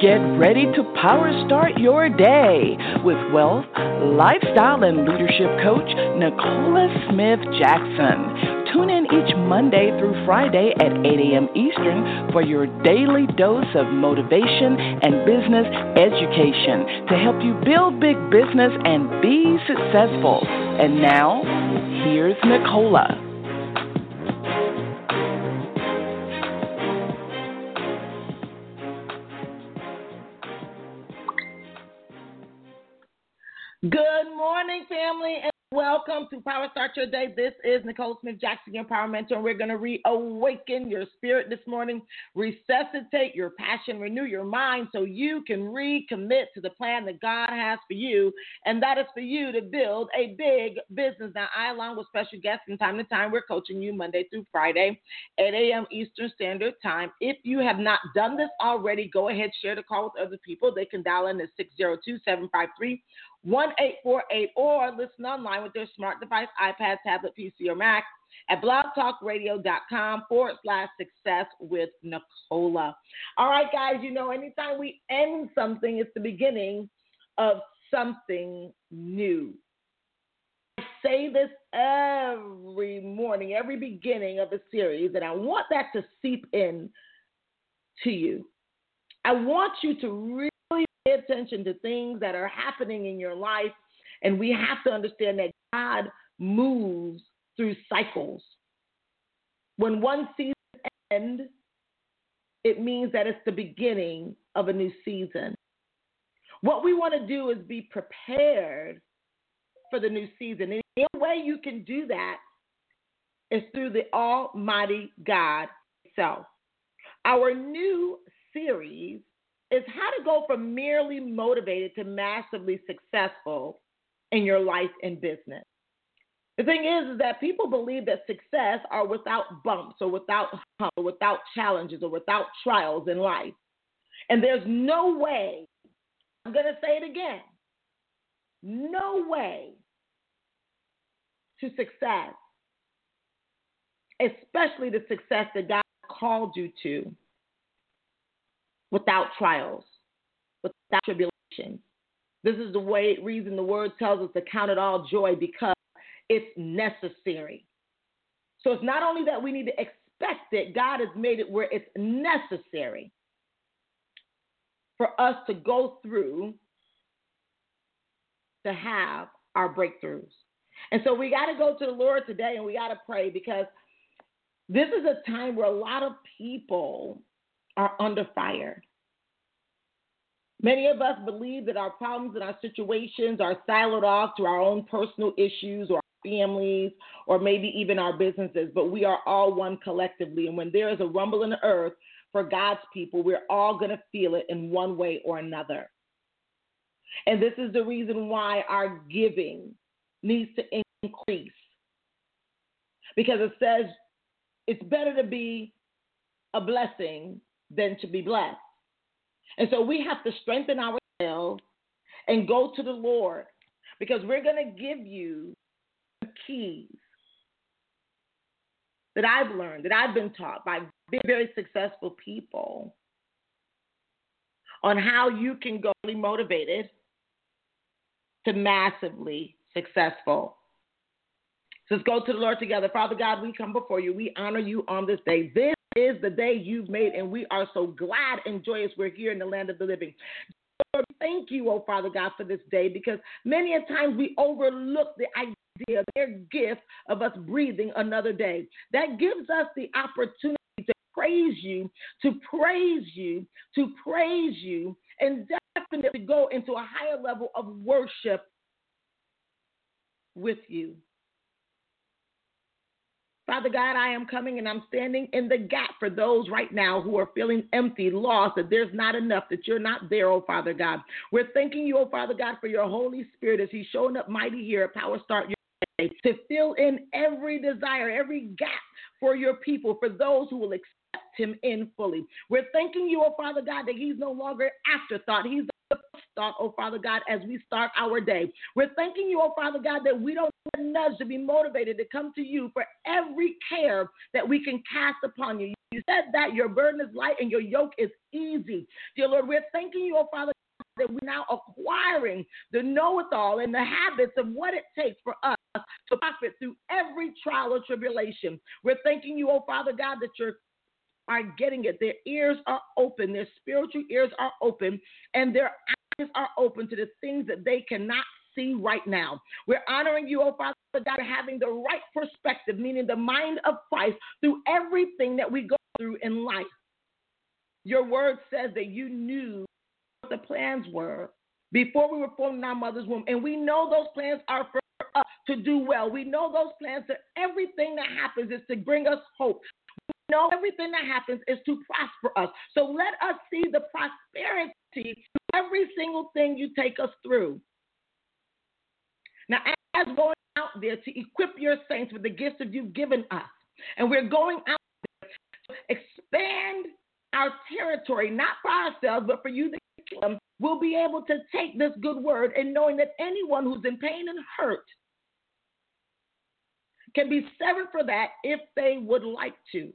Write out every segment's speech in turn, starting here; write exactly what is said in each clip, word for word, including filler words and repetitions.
Get ready to power start your day with wealth, lifestyle, and leadership coach Nicola Smith Jackson. Tune in each Monday through Friday at eight a.m. Eastern for your daily dose of motivation and business education to help you build big business and be successful. And now, here's Nicola. Good morning, family, and welcome to Power Start Your Day. This is Nicole Smith Jackson, your Power Mentor, and we're going to reawaken your spirit this morning, resuscitate your passion, renew your mind so you can recommit to the plan that God has for you, and that is for you to build a big business. Now, I, along with special guests from time to time, we're coaching you Monday through Friday, eight a.m. Eastern Standard Time. If you have not done this already, go ahead, share the call with other people. They can dial in at six zero two, seven five three, one eight four eight or listen online with their smart device, iPad, tablet, P C, or Mac at blogtalkradio.com forward slash success with Nicola. All right, guys, you know, anytime we end something, it's the beginning of something new. I say this every morning, every beginning of a series, and I want that to seep in to you. I want you to really pay attention to things that are happening in your life, and we have to understand that God moves through cycles. When one season ends, it means that it's the beginning of a new season. What we want to do is be prepared for the new season. And the only way you can do that is through the Almighty God Himself. Our new series is how to go from merely motivated to massively successful in your life and business. The thing is, is that people believe that success are without bumps or without humps or without challenges or without trials in life. And there's no way, I'm going to say it again, no way to success, especially the success that God called you to, without trials, without tribulation. This is the way, reason the word tells us to count it all joy, because it's necessary. So it's not only that we need to expect it, God has made it where it's necessary for us to go through to have our breakthroughs. And so we got to go to the Lord today and we got to pray, because this is a time where a lot of people are under fire. Many of us believe that our problems and our situations are siloed off to our own personal issues or our families or maybe even our businesses, but we are all one collectively. And when there is a rumble in the earth for God's people, we're all going to feel it in one way or another. And this is the reason why our giving needs to increase, because it says it's better to be a blessing than to be blessed. And so we have to strengthen ourselves and go to the Lord, because we're going to give you the keys that I've learned, that I've been taught by very, very successful people on how you can go really motivated to massively successful. So let's go to the Lord together. Father God, we come before you. We honor you on this day. This is the day you've made, and we are so glad and joyous we're here in the land of the living. Lord, thank you, oh Father God, for this day, because many a times we overlook the idea, their gift of us breathing another day. That gives us the opportunity to praise you, to praise you, to praise you, and definitely go into a higher level of worship with you. Father God, I am coming and I'm standing in the gap for those right now who are feeling empty, lost, that there's not enough, that you're not there, oh Father God. We're thanking you, oh Father God, for your Holy Spirit as he's showing up mighty here at Power Start Your Day to fill in every desire, every gap for your people, for those who will accept him in fully. We're thanking you, oh Father God, that he's no longer afterthought. He's the thought, oh, Father God, as we start our day. We're thanking you, oh, Father God, that we don't need a nudge to be motivated to come to you for every care that we can cast upon you. You said that your burden is light and your yoke is easy. Dear Lord, we're thanking you, oh, Father God, that we're now acquiring the know-it-all and the habits of what it takes for us to profit through every trial or tribulation. We're thanking you, oh, Father God, that you're are getting it. Their ears are open. Their spiritual ears are open, and their eyes are open to the things that they cannot see right now. We're honoring you, oh Father God, having the right perspective, meaning the mind of Christ through everything that we go through in life. Your word says that you knew what the plans were before we were formed in our mother's womb, and we know those plans are for us to do well. We know those plans that everything that happens is to bring us hope. No, everything that happens is to prosper us. So let us see the prosperity through every single thing you take us through. Now, as going out there to equip your saints with the gifts that you've given us, and we're going out there to expand our territory, not for ourselves, but for you, the kingdom, we'll be able to take this good word and knowing that anyone who's in pain and hurt can be severed for that if they would like to.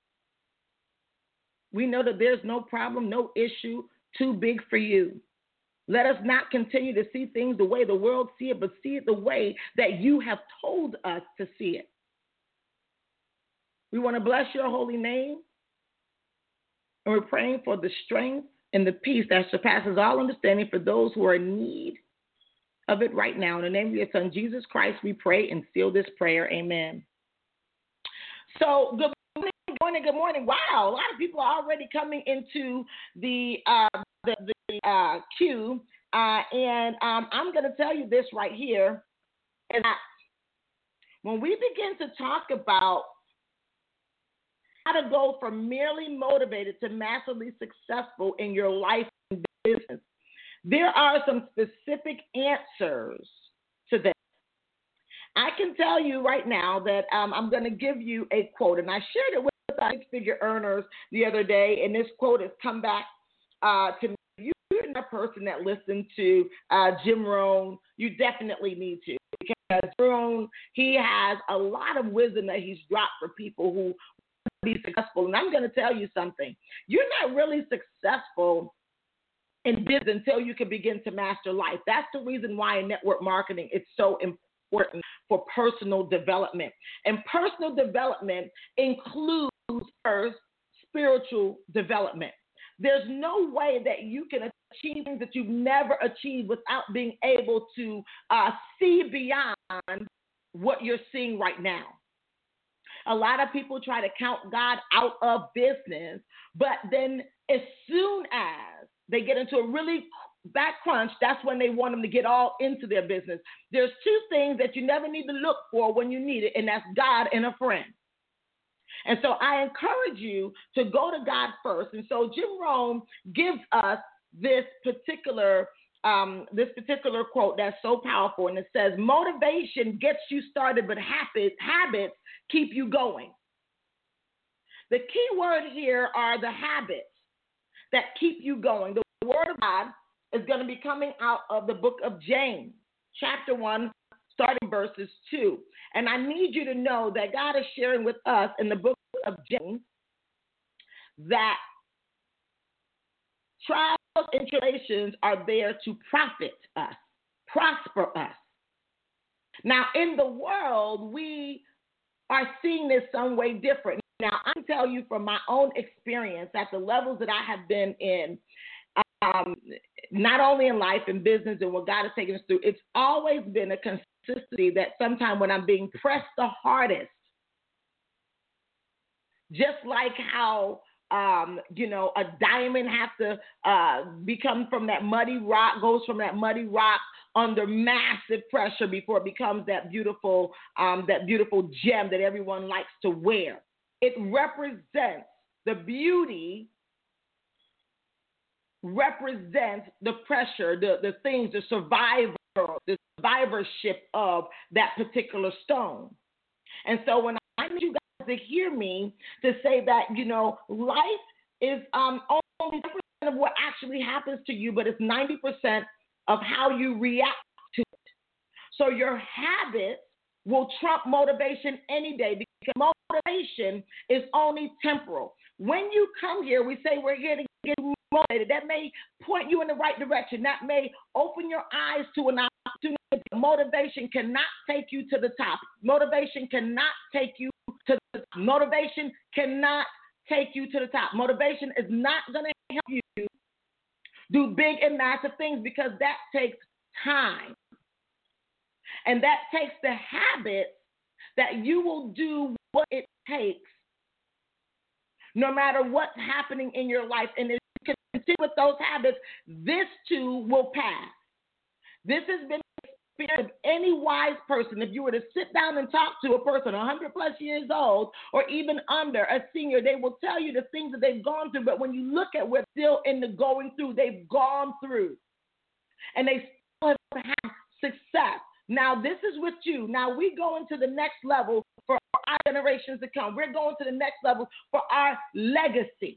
We know that there's no problem, no issue too big for you. Let us not continue to see things the way the world see it, but see it the way that you have told us to see it. We want to bless your holy name, and we're praying for the strength and the peace that surpasses all understanding for those who are in need of it right now. In the name of your Son, Jesus Christ, we pray and seal this prayer. Amen. So, good Good morning, good morning. Wow, a lot of people are already coming into the uh, the, the uh, queue, uh, and um, I'm going to tell you this right here, and that when we begin to talk about how to go from merely motivated to massively successful in your life and business, there are some specific answers to that. I can tell you right now that um, I'm going to give you a quote, and I shared it with six-figure earners the other day, and this quote has come back uh, to me. If you're a person that listened to uh, Jim Rohn, you definitely need to, because Rohn, he has a lot of wisdom that he's dropped for people who want to be successful. And I'm going to tell you something. You're not really successful in business until you can begin to master life. That's the reason why in network marketing it's so important for personal development. And personal development includes first spiritual development. There's no way that you can achieve things that you've never achieved without being able to uh, see beyond what you're seeing right now. A lot of people try to count God out of business, but then as soon as they get into a really back crunch, that's when they want them to get all into their business. There's two things that you never need to look for when you need it, and that's God and a friend. And so I encourage you to go to God first. And so Jim Rohn gives us this particular um, this particular quote that's so powerful, and it says, motivation gets you started, but habits, habits keep you going. The key word here are the habits that keep you going. The word of God is going to be coming out of the book of James, chapter one, starting verses two. And I need you to know that God is sharing with us in the book of James that trials and tribulations are there to profit us, prosper us. Now, in the world, we are seeing this some way different. Now, I can tell you from my own experience at the levels that I have been in, um, not only in life and business and what God has taken us through, it's always been a consistency that sometimes when I'm being pressed the hardest, just like how, um, you know, a diamond has to uh, become from that muddy rock, goes from that muddy rock under massive pressure before it becomes that beautiful, um, that beautiful gem that everyone likes to wear. It represents the beauty, represents the pressure, the, the things, the survivor, the survivorship of that particular stone. And so when I need you guys to hear me to say that, you know, life is um, only ten percent of what actually happens to you, but it's ninety percent of how you react to it. So your habits will trump motivation any day because motivation is only temporal. When you come here, we say we're here to get motivated. That may point you in the right direction. That may open your eyes to an opportunity. Motivation cannot take you to the top. Motivation cannot take you to the top. Motivation cannot take you to the top. Motivation is not going to help you do big and massive things because that takes time. And that takes the habit that you will do what it takes no matter what's happening in your life. And if you continue with those habits, this too will pass. This has been the experience of any wise person. If you were to sit down and talk to a person one hundred plus years old or even under, a senior, they will tell you the things that they've gone through. But when you look at what's still in the going through, they've gone through. And they still have had success. Now, this is with you. Now, we go into the next level for our generations to come. We're going to the next level for our legacy.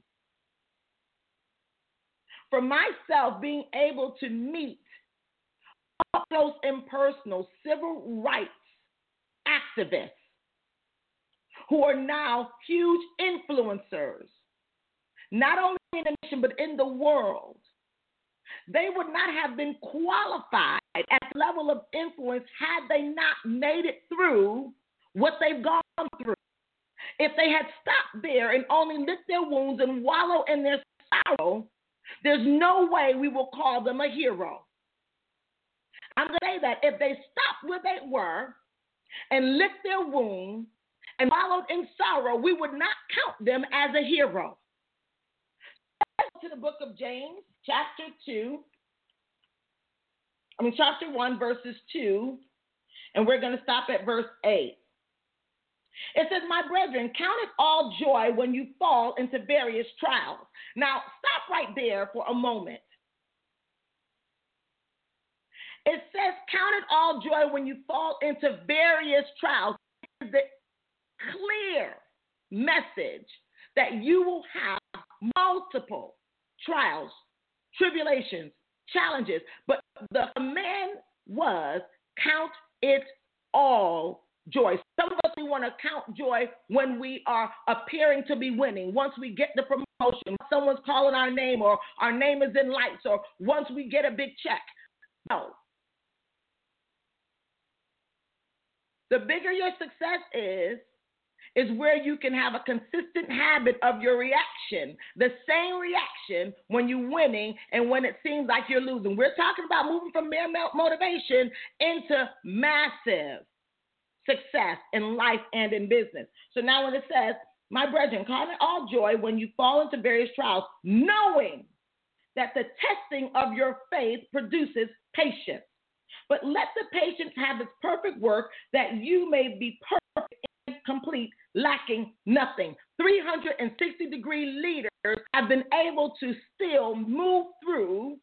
For myself, being able to meet up close and personal civil rights activists who are now huge influencers, not only in the nation, but in the world. They would not have been qualified at the level of influence had they not made it through what they've gone through. If they had stopped there and only licked their wounds and wallow in their sorrow, there's no way we will call them a hero. I'm going to say that if they stopped where they were and licked their wounds and wallowed in sorrow, we would not count them as a hero. To the book of James, chapter two, I mean, chapter one, verses two, and we're going to stop at verse eight. It says, my brethren, count it all joy when you fall into various trials. Now, stop right there for a moment. It says, count it all joy when you fall into various trials. It's the clear message that you will have multiple trials, tribulations, challenges. But the command was, count it all joy. Some of us, we want to count joy when we are appearing to be winning. Once we get the promotion, someone's calling our name, or our name is in lights, or once we get a big check. No. The bigger your success is, is where you can have a consistent habit of your reaction, the same reaction when you're winning and when it seems like you're losing. We're talking about moving from mere motivation into massive success in life and in business. So now when it says, my brethren, count it all joy when you fall into various trials, knowing that the testing of your faith produces patience. But let the patience have its perfect work, that you may be perfect and complete, lacking nothing. three hundred sixty degree leaders have been able to still move through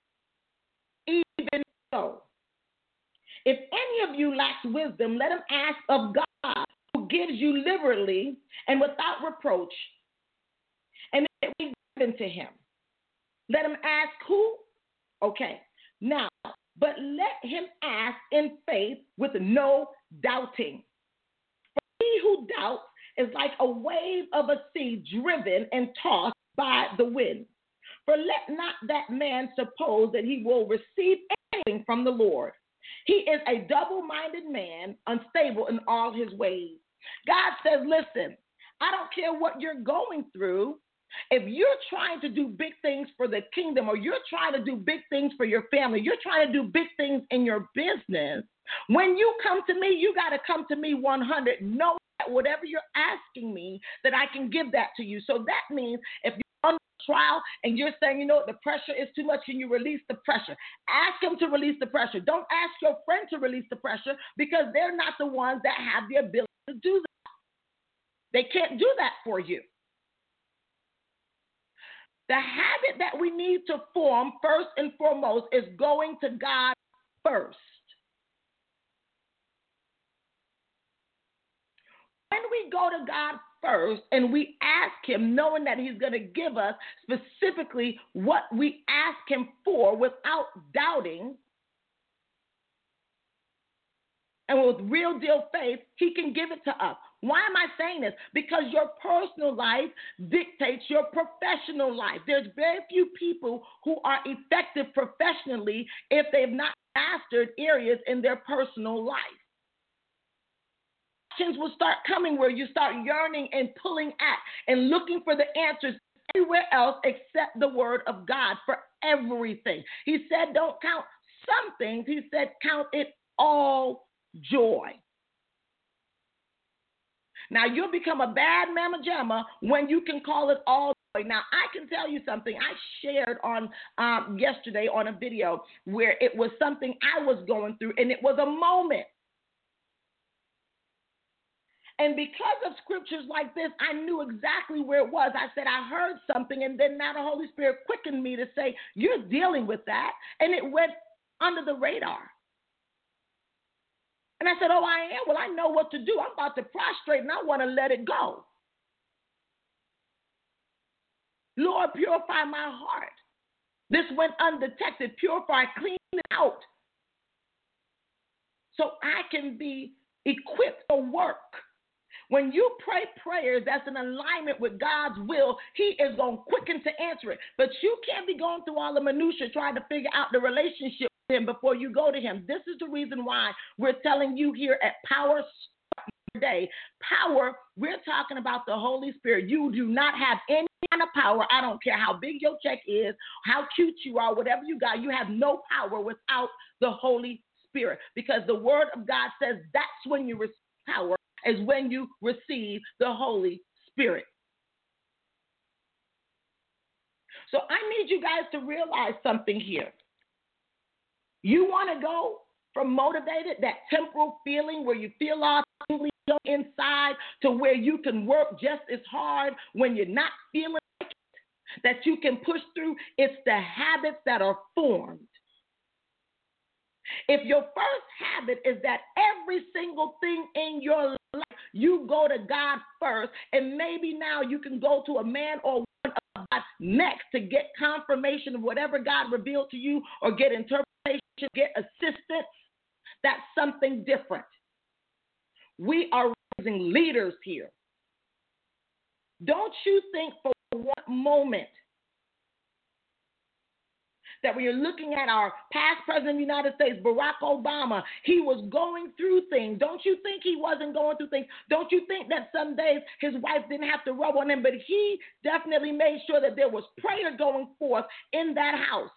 even so. If any of you lacks wisdom, let him ask of God, who gives you liberally and without reproach, and it will be given to him. Let him ask who? Okay. Now, but let him ask in faith with no doubting. For he who doubts is like a wave of a sea driven and tossed by the wind. For let not that man suppose that he will receive anything from the Lord. He is a double-minded man, unstable in all his ways. God says, listen, I don't care what you're going through. If you're trying to do big things for the kingdom, or you're trying to do big things for your family, you're trying to do big things in your business, when you come to me, you got to come to me one hundred. Know that whatever you're asking me, that I can give that to you. So that means if you're on trial and you're saying, you know what, the pressure is too much, and you release the pressure. Ask him to release the pressure. Don't ask your friend to release the pressure, because they're not the ones that have the ability to do that. They can't do that for you. The habit that we need to form first and foremost is going to God first. when we go to God first and we ask him, knowing that he's going to give us specifically what we ask him for without doubting, and with real deal faith, he can give it to us. Why am I saying this? Because your personal life dictates your professional life. There's very few people who are effective professionally if they've not mastered areas in their personal life. Questions will start coming where you start yearning and pulling at and looking for the answers everywhere else except the word of God for everything. He said, don't count some things. He said, count it all joy. Now, you'll become a bad mama jamma when you can call it all joy. Now, I can tell you something. I shared on um, yesterday on a video where it was something I was going through, and it was a moment. And because of scriptures like this, I knew exactly where it was. I said, I heard something, and then now the Holy Spirit quickened me to say, you're dealing with that. And it went under the radar. And I said, oh, I am? Well, I know what to do. I'm about to prostrate, and I want to let it go. Lord, purify my heart. This went undetected. Purify, clean it out so I can be equipped for work. When you pray prayers that's in alignment with God's will, he is going to quicken to answer it. But you can't be going through all the minutia trying to figure out the relationship with him before you go to him. This is the reason why we're telling you here at Power Day. Power, we're talking about the Holy Spirit. You do not have any kind of power. I don't care how big your check is, how cute you are, whatever you got. You have no power without the Holy Spirit, because the word of God says that's when you receive power, is when you receive the Holy Spirit. So I need you guys to realize something here. You want to go from motivated, that temporal feeling where you feel all tingly inside, to where you can work just as hard when you're not feeling like it, that you can push through. It's the habits that are formed. If your first habit is that every single thing in your life, you go to God first, and maybe now you can go to a man or woman of God next to get confirmation of whatever God revealed to you, or get interpretation, get assistance, that's something different. We are raising leaders here. Don't you think for one moment that when you're looking at our past president of the United States, Barack Obama, he was going through things. Don't you think he wasn't going through things? Don't you think that some days his wife didn't have to rub on him, but he definitely made sure that there was prayer going forth in that house?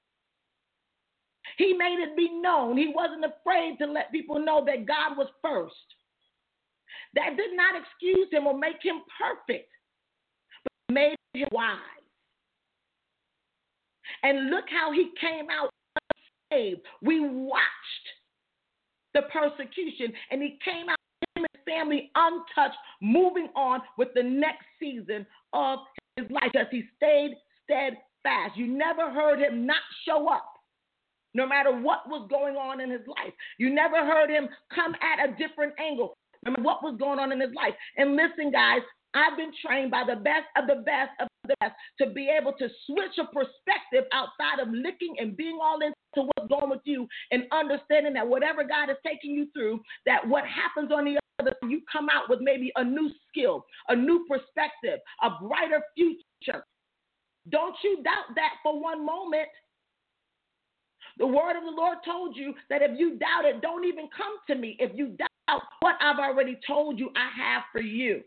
He made it be known. He wasn't afraid to let people know that God was first. That did not excuse him or make him perfect, but made him wise. And look how he came out unsaved. We watched the persecution, and he came out, him and his family, untouched, moving on with the next season of his life, because he stayed steadfast. You never heard him not show up, no matter what was going on in his life. You never heard him come at a different angle, no matter what was going on in his life. And listen, guys, I've been trained by the best of the best of the best to be able to switch a perspective outside of licking and being all into what's going with you, and understanding that whatever God is taking you through, that what happens on the other side, you come out with maybe a new skill, a new perspective, a brighter future. Don't you doubt that for one moment. The word of the Lord told you that if you doubt it, don't even come to me. If you doubt what I've already told you I have for you.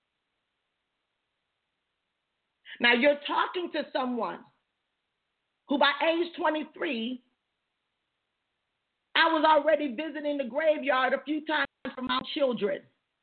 Now, you're talking to someone who by age twenty-three, I was already visiting the graveyard a few times for my children.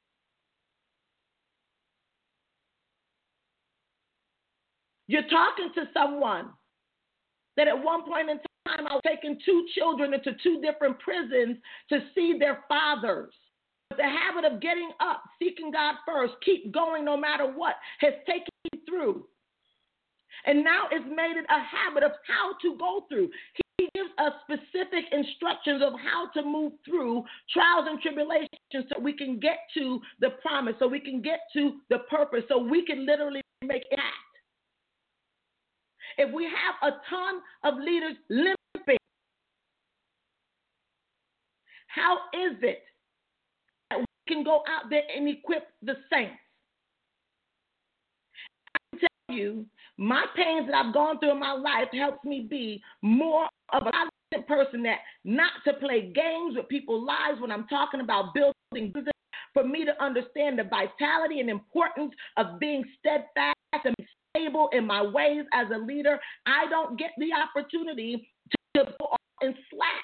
You're talking to someone that at one point in time I was taking two children into two different prisons to see their fathers. But the habit of getting up, seeking God first, keep going no matter what, has taken me through. And now it's made it a habit of how to go through. He gives gives us specific instructions of how to move through trials and tribulations so we can get to the promise, so we can get to the purpose, so we can literally make it happen. If we have a ton of leaders limping, how is it that we can go out there and equip the saints? I can tell you, my pains that I've gone through in my life helps me be more of a positive person, that not to play games with people's lives when I'm talking about building business, for me to understand the vitality and importance of being steadfast and stable in my ways as a leader. I don't get the opportunity to go off and slack.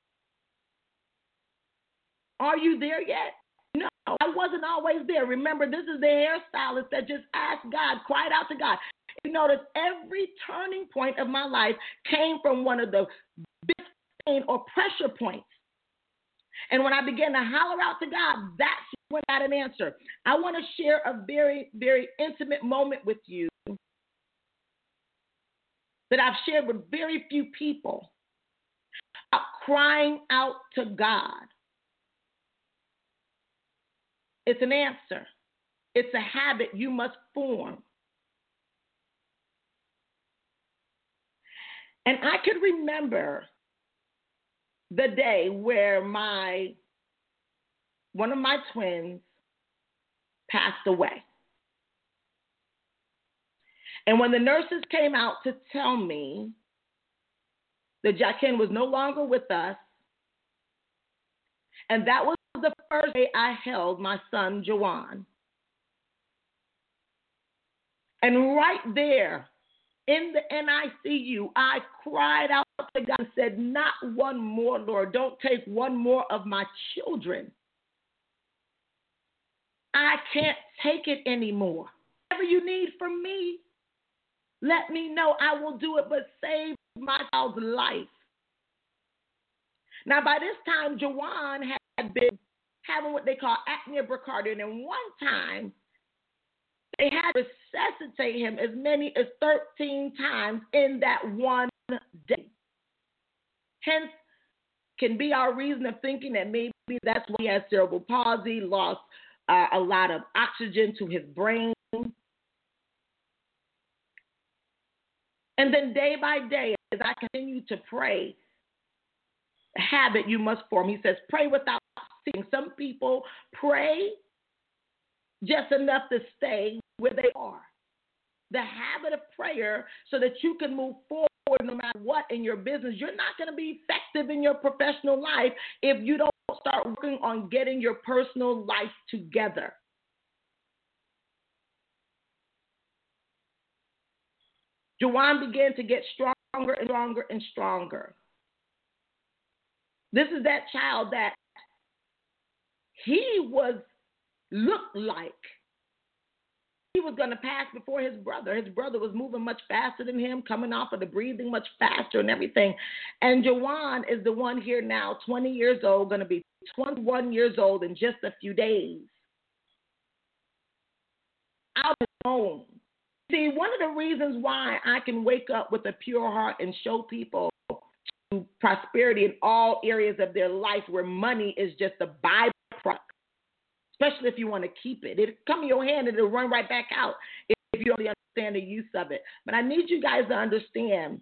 Are you there yet? No, I wasn't always there. Remember, this is the hairstylist that just asked God, cried out to God. You notice every turning point of my life came from one of the biggest pain or pressure points. And when I began to holler out to God, that's when I got an answer. I want to share a very, very intimate moment with you that I've shared with very few people, about crying out to God. It's an answer. It's a habit you must form. And I could remember the day where my one of my twins passed away. And when the nurses came out to tell me that Jacqueline was no longer with us, and that was the first day I held my son, Jawan. And right there, in the N I C U, I cried out to God and said, not one more, Lord. Don't take one more of my children. I can't take it anymore. Whatever you need from me, let me know. I will do it, but save my child's life. Now, by this time, Jawan had been having what they call apnea brachiaria, and one time, they had to resuscitate him as many as thirteen times in that one day. Hence, can be our reason of thinking that maybe that's why he has cerebral palsy, lost uh, a lot of oxygen to his brain. And then day by day, as I continue to pray, a habit you must form. He says, pray without ceasing. Some people pray just enough to stay where they are. The habit of prayer so that you can move forward no matter what in your business. You're not going to be effective in your professional life if you don't start working on getting your personal life together. Jawan began to get stronger and stronger and stronger. This is that child that he was looked like he was going to pass before his brother. His brother was moving much faster than him, coming off of the breathing much faster and everything. And Jawan is the one here now, twenty years old, going to be twenty-one years old in just a few days. Out of his home. See, one of the reasons why I can wake up with a pure heart and show people to prosperity in all areas of their life where money is just a byproduct, especially if you want to keep it. It'll come in your hand and it'll run right back out if you don't understand the use of it. But I need you guys to understand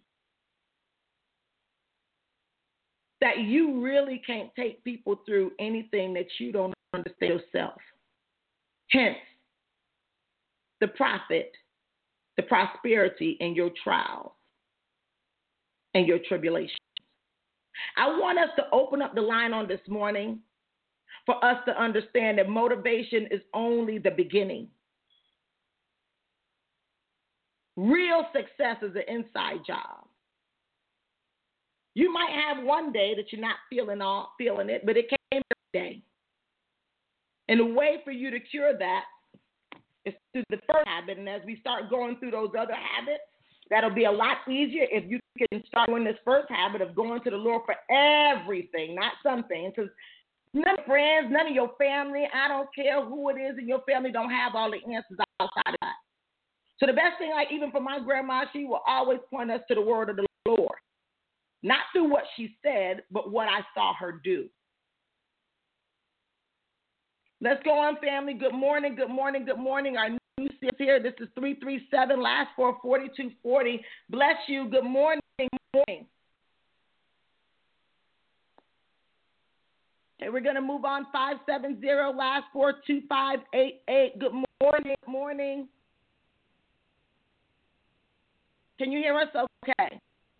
that you really can't take people through anything that you don't understand yourself. Hence, the profit, the prosperity in your trials and your tribulations. I want us to open up the line on this morning for us to understand that motivation is only the beginning. Real success is an inside job. You might have one day that you're not feeling all feeling it, but it came every day. And the way for you to cure that is through the first habit. And as we start going through those other habits, that'll be a lot easier if you can start doing this first habit of going to the Lord for everything, not something. Because none of your friends, none of your family, I don't care who it is in your family, don't have all the answers outside of that. So the best thing, like even for my grandma, she will always point us to the word of the Lord. not through what she said, but what I saw her do. Let's go on, family. Good morning, good morning, good morning. Our new sis here. This is three three seven, last four, forty-two forty. Bless you. Good morning. Good morning. Okay, we're going to move on. five seven zero, last four, two five eight eight. Good morning. Good morning. Can you hear us? Okay.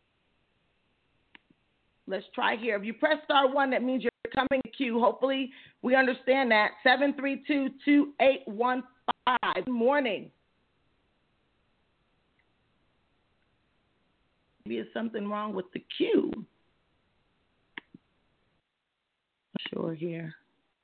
Let's try here. If you press star one, that means you're coming to queue. Hopefully we understand that. seven three two, two eight one five. Good morning. Maybe there's something wrong with the queue. Sure here.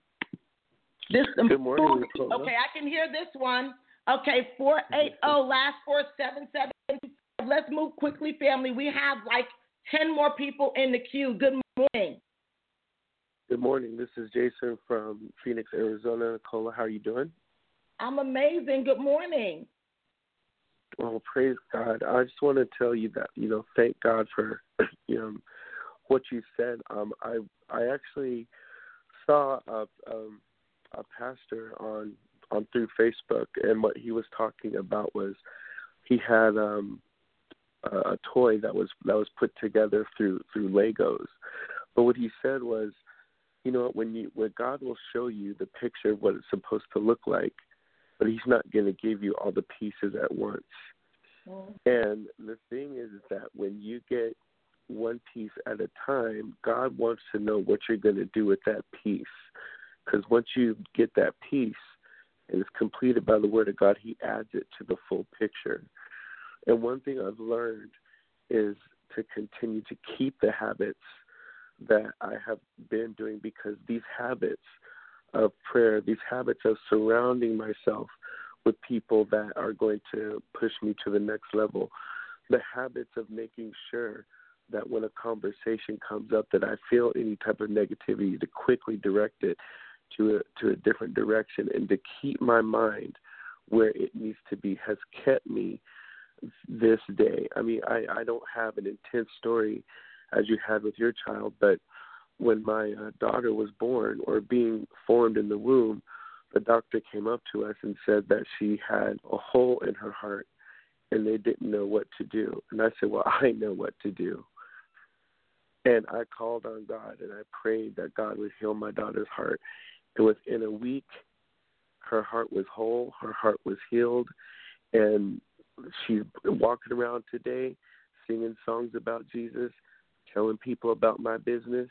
This Good morning. Okay, I can hear this one. Okay, four eight zero, last four seven seven. Let's move quickly, family. We have like ten more people in the queue. Good morning. Good morning. This is Jason from Phoenix, Arizona. Nicola, how are you doing? I'm amazing. Good morning. Well, praise God. I just want to tell you that, you know, thank God for, you know, what you said. Um, I I actually saw a um, a pastor on on through Facebook, and what he was talking about was he had um, a, a toy that was that was put together through through Legos. But what he said was, you know, when you when God will show you the picture of what it's supposed to look like, but He's not going to give you all the pieces at once. Mm-hmm. And the thing is, is that when you get one piece at a time, God wants to know what you're going to do with that piece. Because once you get that piece and it's completed by the Word of God, He adds it to the full picture. And one thing I've learned is to continue to keep the habits that I have been doing, because these habits of prayer, these habits of surrounding myself with people that are going to push me to the next level, the habits of making sure that when a conversation comes up that I feel any type of negativity, to quickly direct it to a, to a different direction, and to keep my mind where it needs to be, has kept me this day. I mean, I, I don't have an intense story as you had with your child, but when my uh, daughter was born or being formed in the womb, the doctor came up to us and said that she had a hole in her heart and they didn't know what to do. And I said, well, I know what to do. And I called on God and I prayed that God would heal my daughter's heart. And within a week, her heart was whole, her heart was healed, and she's walking around today singing songs about Jesus, telling people about my business,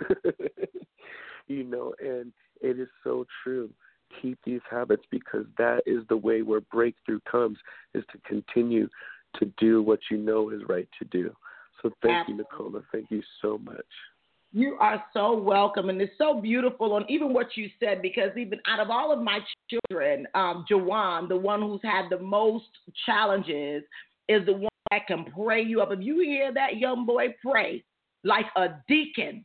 you know, and it is so true. Keep these habits, because that is the way where breakthrough comes, is to continue to do what you know is right to do. So thank Absolutely. you, Nicola. Thank you so much. You are so welcome, and it's so beautiful on even what you said, because even out of all of my children, um, Jawan, the one who's had the most challenges, is the one that can pray you up. If you hear that young boy pray like a deacon,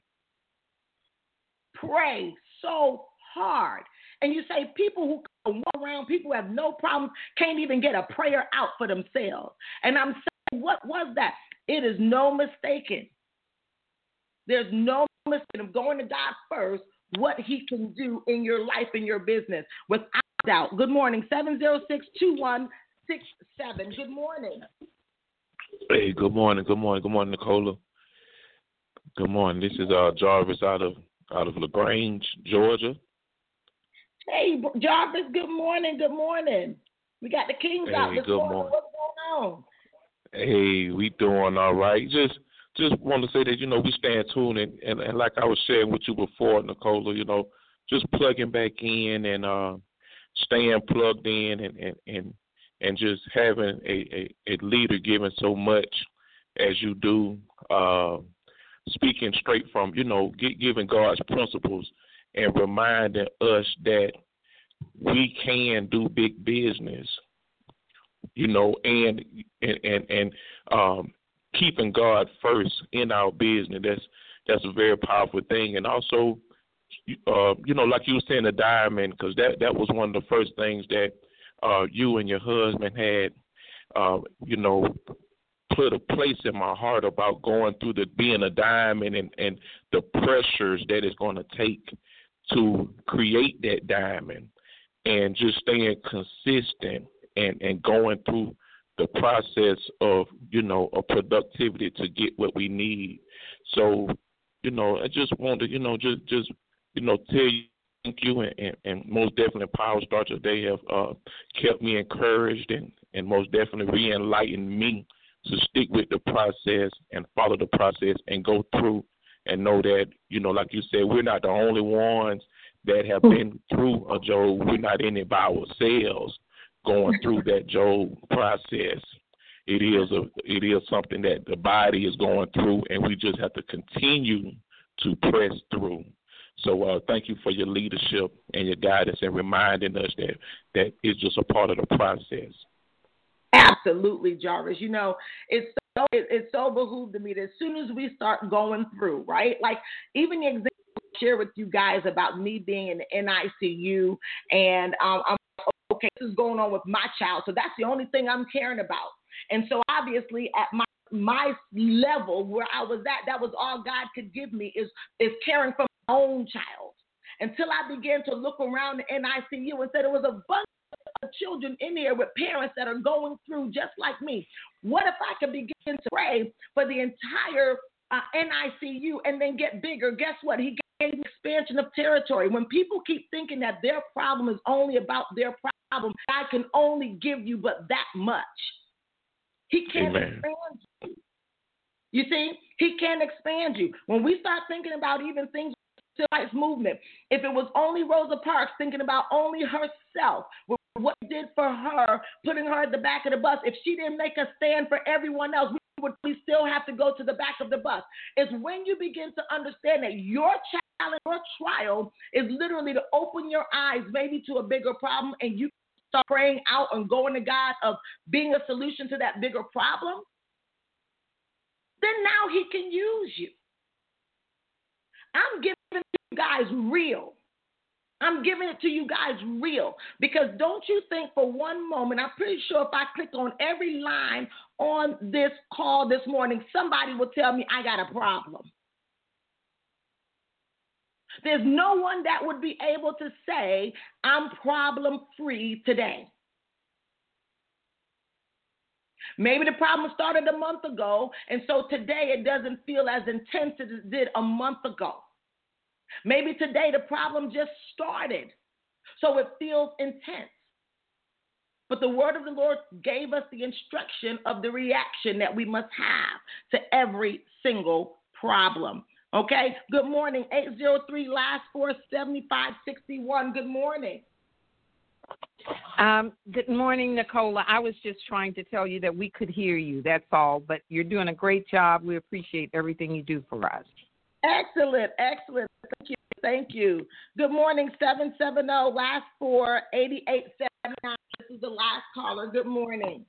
pray so hard. And you say people who come around, people who have no problems, can't even get a prayer out for themselves. And I'm saying, what was that? It is no mistaking. There's no mistake of going to God first, what He can do in your life, in your business, without doubt. Good morning, seven zero six, two one six seven. Good morning. Hey, good morning, good morning, good morning, Nicola. Good morning. This is uh, Jarvis out of out of LaGrange, Georgia. Hey, Jarvis, good morning, good morning. We got the Kings hey, out this good morning. morning. What's going on? Hey, we doing all right. Just just want to say that, you know, we stand tuned, and, and, and like I was sharing with you before, Nicola, you know, just plugging back in and uh, staying plugged in, and, and, and, and just having a, a, a leader giving so much as you do, uh, speaking straight from, you know, get, giving God's principles and reminding us that we can do big business, you know, and and and, and um, keeping God first in our business. That's that's a very powerful thing. And also, uh, you know, like you were saying, the diamond, because that, that was one of the first things that uh, you and your husband had, uh, you know, put a place in my heart about going through the being a diamond and, and the pressures that it's going to take to create that diamond, and just staying consistent and, and going through the process of, you know, of productivity to get what we need. So, you know, I just want to, you know, just, just you know, tell you thank you, and, and, and most definitely Power Starter, they have uh, kept me encouraged and, and most definitely re-enlightened me to stick with the process and follow the process and go through and know that, you know, like you said, we're not the only ones that have been through a Job. We're not in it by ourselves going through that Job process. It is a, it is something that the body is going through, and we just have to continue to press through. So uh, thank you for your leadership and your guidance and reminding us that that is just a part of the process. Absolutely, Jarvis. You know, it's so, it, it's so behooved to me that as soon as we start going through, right, like even the example I share with you guys about me being in the N I C U, and um, I'm okay, this is going on with my child, so that's the only thing I'm caring about. And so obviously at my my level where I was at, that was all God could give me is is caring for my own child. Until I began to look around the N I C U and said there was a bunch of children in here with parents that are going through just like me. What if I could begin to pray for the entire uh, N I C U and then get bigger? Guess what? He gave me expansion of territory. When people keep thinking that their problem is only about their problem, God can only give you but that much. He can't Amen. expand you. You see, he can't expand you. When we start thinking about even things like the civil rights movement, if it was only Rosa Parks thinking about only herself, what he did for her, putting her at the back of the bus, if she didn't make a stand for everyone else, we would we still have to go to the back of the bus. It's when you begin to understand that your challenge, your trial is literally to open your eyes maybe to a bigger problem, and you start praying out and going to God of being a solution to that bigger problem, then now he can use you. I'm giving it to you guys real. I'm giving it to you guys real, because don't you think for one moment, I'm pretty sure if I click on every line on this call this morning, somebody will tell me I got a problem. There's no one that would be able to say I'm problem-free today. Maybe the problem started a month ago, and so today it doesn't feel as intense as it did a month ago. Maybe today the problem just started, so it feels intense. But the word of the Lord gave us the instruction of the reaction that we must have to every single problem. Okay? Good morning, eight zero three, last four, seven five six one. Good morning. Um, good morning, Nicola. I was just trying to tell you that we could hear you, that's all. But you're doing a great job. We appreciate everything you do for us. Excellent, excellent. Thank you, thank you. Good morning, seven seven zero, last four, eight eight seven nine. This is the last caller. Good morning.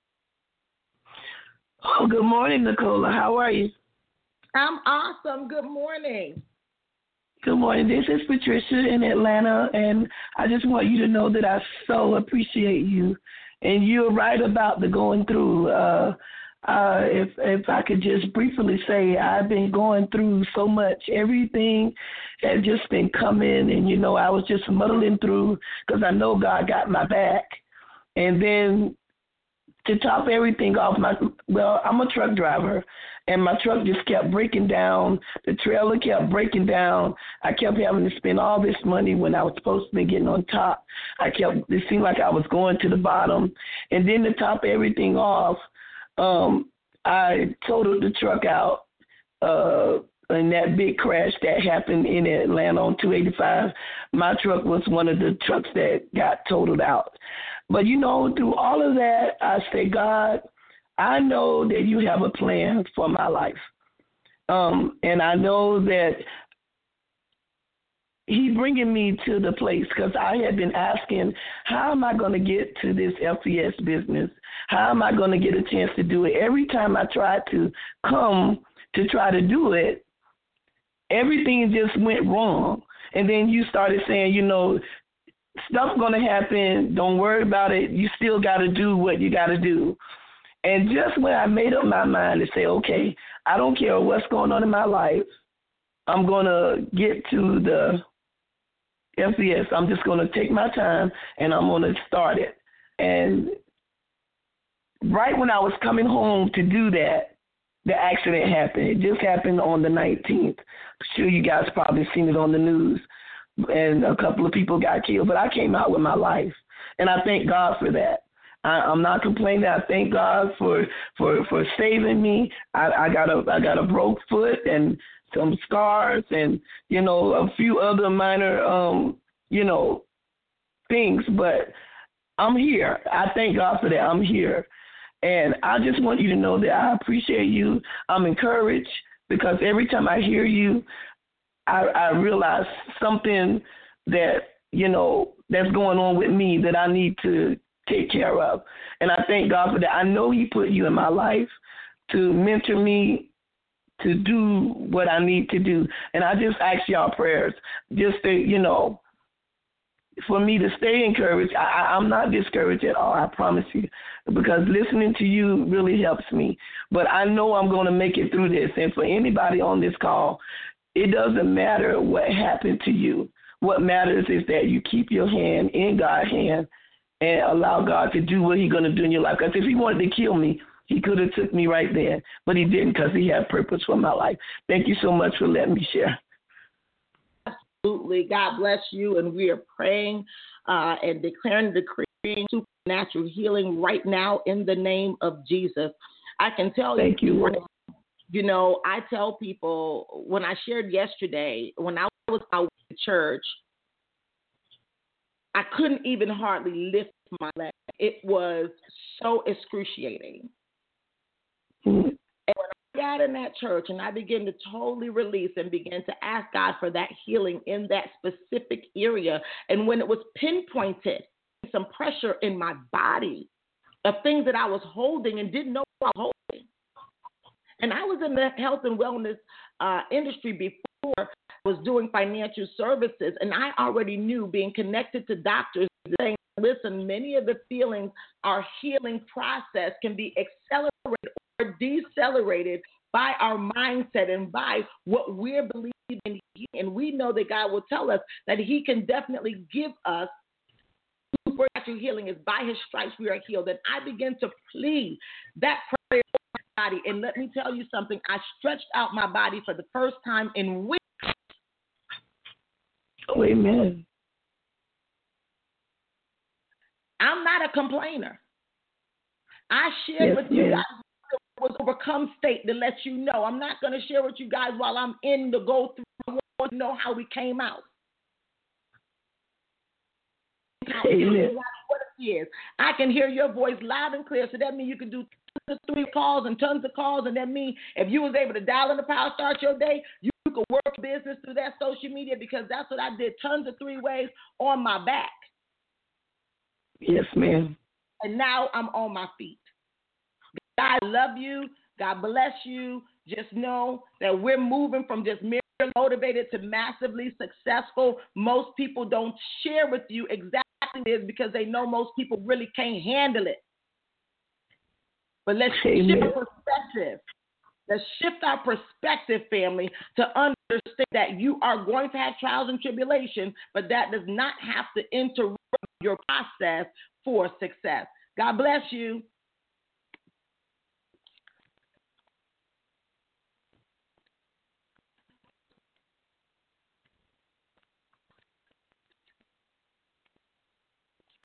Oh, good morning, Nicola. How are you? I'm awesome. Good morning. Good morning. This is Patricia in Atlanta, and I just want you to know that I so appreciate you. And you're right about the going through. Uh, uh, if if I could just briefly say, I've been going through so much. Everything had just been coming, and, you know, I was just muddling through because I know God got my back. And then to top everything off, my well, I'm a truck driver, and my truck just kept breaking down. The trailer kept breaking down. I kept having to spend all this money when I was supposed to be getting on top. I kept, it seemed like I was going to the bottom. And then to top everything off, um, I totaled the truck out uh, in that big crash that happened in Atlanta on two eighty-five. My truck was one of the trucks that got totaled out. But, you know, through all of that, I say, God, I know that you have a plan for my life. Um, and I know that he's bringing me to the place, because I had been asking, how am I going to get to this F E S business? How am I going to get a chance to do it? Every time I tried to come to try to do it, everything just went wrong. And then you started saying, you know, stuff's going to happen. Don't worry about it. You still got to do what you got to do. And just when I made up my mind to say, okay, I don't care what's going on in my life, I'm going to get to the F B S. I'm just going to take my time and I'm going to start it. And right when I was coming home to do that, the accident happened. It just happened on the nineteenth. I'm sure you guys probably seen it on the news. And a couple of people got killed, but I came out with my life. And I thank God for that. I, I'm not complaining. I thank God for for, for saving me. I, I got a I got a broke foot and some scars and, you know, a few other minor, um, you know, things. But I'm here. I thank God for that. I'm here. And I just want you to know that I appreciate you. I'm encouraged because every time I hear you, I, I realize something that, you know, that's going on with me that I need to take care of. And I thank God for that. I know he put you in my life to mentor me to do what I need to do. And I just ask y'all prayers just to, you know, for me to stay encouraged. I, I'm not discouraged at all, I promise you, because listening to you really helps me. But I know I'm going to make it through this. And for anybody on this call, it doesn't matter what happened to you. What matters is that you keep your hand in God's hand and allow God to do what he's going to do in your life. Because if he wanted to kill me, he could have took me right there. But he didn't because he had purpose for my life. Thank you so much for letting me share. Absolutely. God bless you. And we are praying uh, and declaring, decreeing supernatural healing right now in the name of Jesus. I can tell Thank you. you, Lord. You know, I tell people when I shared yesterday, when I was out at church, I couldn't even hardly lift my leg. It was so excruciating. Mm-hmm. And when I got in that church and I began to totally release and began to ask God for that healing in that specific area, and when it was pinpointed, some pressure in my body of things that I was holding and didn't know I was holding. And I was in the health and wellness uh, industry before I was doing financial services, and I already knew, being connected to doctors, saying, listen, many of the feelings, our healing process can be accelerated or decelerated by our mindset and by what we're believing in. And we know that God will tell us that he can definitely give us supernatural healing. Is by his stripes we are healed. And I began to plead that prayer over my body. And let me tell you something. I stretched out my body for the first time in weeks. Oh, amen. I'm not a complainer. I shared Yes, with you ma'am. guys was overcome state to let you know. I'm not going to share with you guys while I'm in the go through. I want to know how we came out. Amen. What it is. I can hear your voice loud and clear. So that means you can do tons of three calls and tons of calls. And that means if you was able to dial in the Power Start Your Day, you could work business through that social media, because that's what I did. Tons of three ways on my back. Yes, ma'am. And now I'm on my feet. God love you. God bless you. Just know that we're moving from just merely motivated to massively successful. Most people don't share with you exactly this because they know most people really can't handle it. But let's Amen. shift our perspective. Let's shift our perspective, family, to understand that you are going to have trials and tribulation, but that does not have to interrupt your process for success. God bless you.